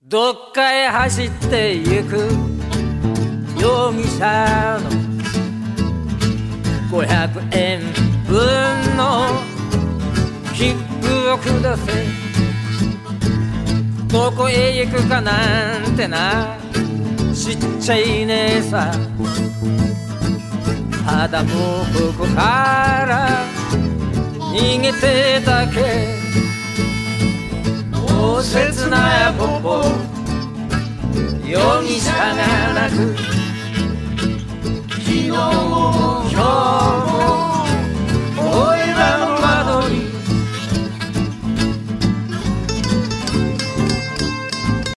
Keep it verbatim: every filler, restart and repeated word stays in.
どっかへ走ってゆく容疑者のごひゃくえんぶんの切符をください。どこへ行くかなんてな知っちゃいねえさ。ただもうここから逃げてだけ。大切なやぽぽ容疑者がなく